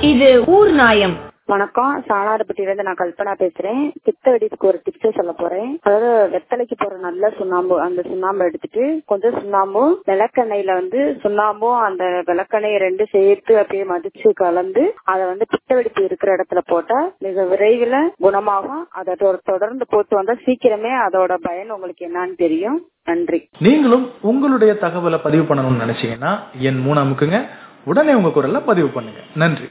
இது ஊர் நாயம். வணக்கம், சாலாரப்பட்டியிலிருந்து நான் கல்பனா பேசுறேன். பித்த வெடிப்புக்கு ஒரு டிப்ஸ் சொல்ல போறேன். அதாவது வெத்தலைக்கு போற நல்ல சுண்ணாம்பு, அந்த சுண்ணாம்பு எடுத்துட்டு கொஞ்சம் சுண்ணாம்பும் விளக்கெண்ணெயில சுண்ணாம்பும் அந்த விளக்கெண்ணெய் ரெண்டு சேர்த்து அப்படியே மதிச்சு கலந்து அதை பித்த வெடிப்பு இருக்கிற இடத்துல போட்டா மிக விரைவில் குணமாகும். அதை தொடர்ந்து போட்டு வந்தா சீக்கிரமே அதோட பயன் உங்களுக்கு என்னன்னு தெரியும். நன்றி. நீங்களும் உங்களுடைய தகவலை பதிவு பண்ணணும்னு நினைச்சீங்கன்னா என் 3 அமுக்குங்க. உடனே உங்க குரல்ல பதிவு பண்ணுங்க. நன்றி.